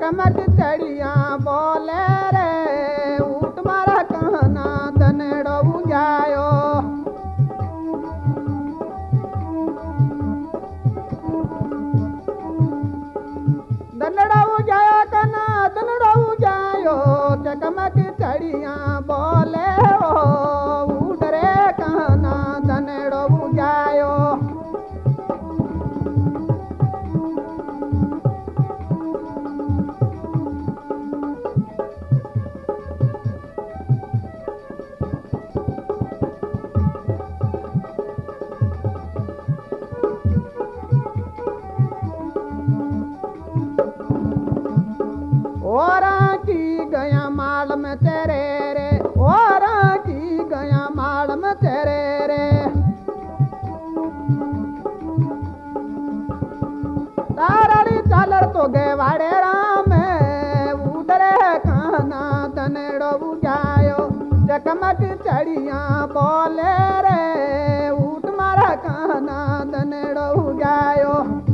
चकमक चढ़िया बोले रे ऊट मारा कहना दनड़ो जायो। दनड़ो जाया कना दनड़ो जायो चकमक चढ़िया बोले ओ ऊट रे कहना दनड़ो जायो। ओरा की गया माल में तेरे रे ओरा की गया माल में तेरे रे। ताराड़ी चालर तो गए वाड़े राम उडरे खाना दनेड़ो जायो। चकमक चढ़िया बोले रे ऊट मारा खाना दनेड़ो जायो।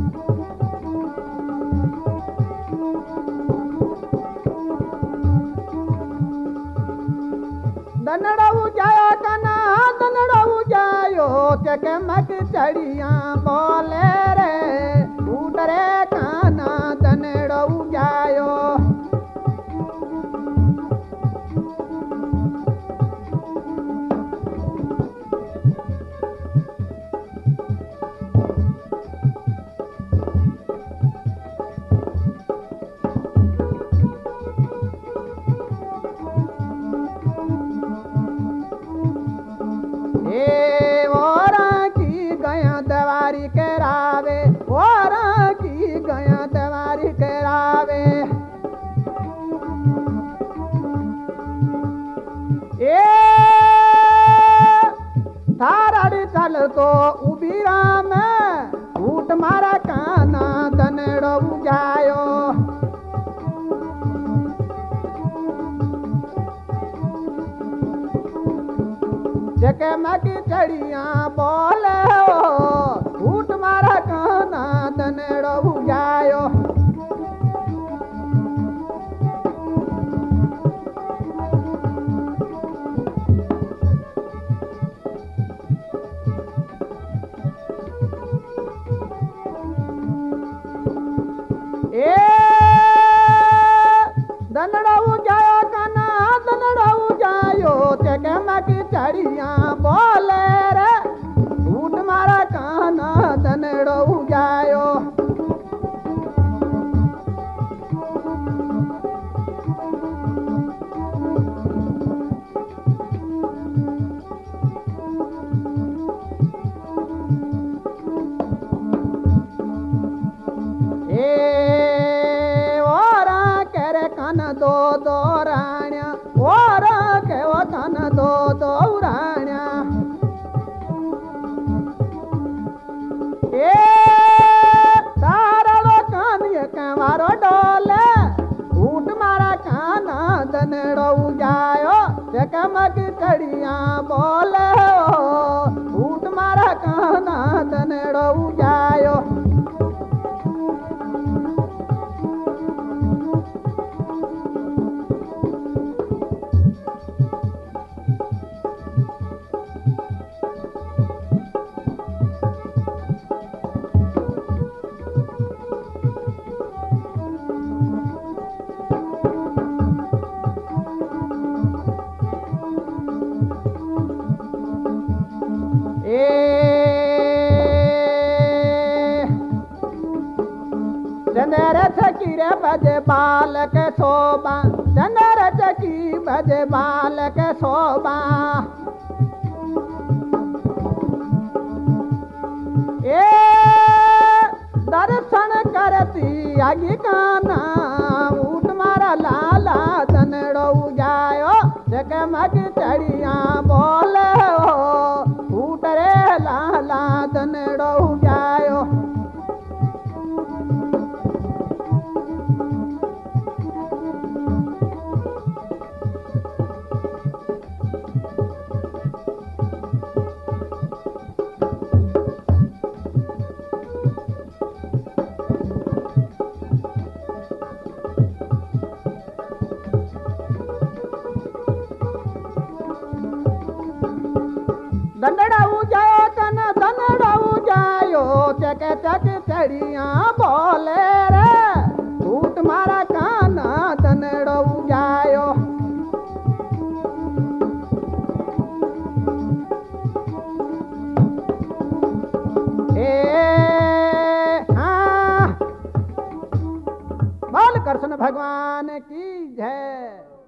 दनड़ो जाया कना दनड़ो जायो चकमक चढ़िया बोले रे ऊट रे खाना दनड़ो जायो। ए ओरा की गया दवारी करावे ओरा की गया दवारी करावे। ए थाराड़ी चल तो उबीरा में ऊट मारा काना दनड़ो जायो। चकमक चढ़िया बोले ओ ऊट मारा कहना दनड़ो जायो। ए दनड़ो जाया कना दनड़ो जायो चकमक चढ़िया बोले रे ऊट मारा कहना दनड़ो जायो। ए ओरा करे कन दो दो राण्या ओरा के वो कन दो दो राण्या। ए तारलो कान ये कंवारो डोले ऊट मारा काना दनड़ो जायो। चकमक चढ़िया बोले ओ ऊट मारा काना दनड़ो जायो। चंदर चकी रे बजे बालक शोभा चंदर चकी बजे बालक शोभा। ए दर्शन करती आगे काना ऊट मारा लाला दनड़ो जायो। चकमक चढ़िया बोले ओ ऊट रे लाला दनड़ो जायो। चक चक चढ़िया बोले रे टूट मारा काना तनड़ो जायो बाल कृष्ण भगवान की जय।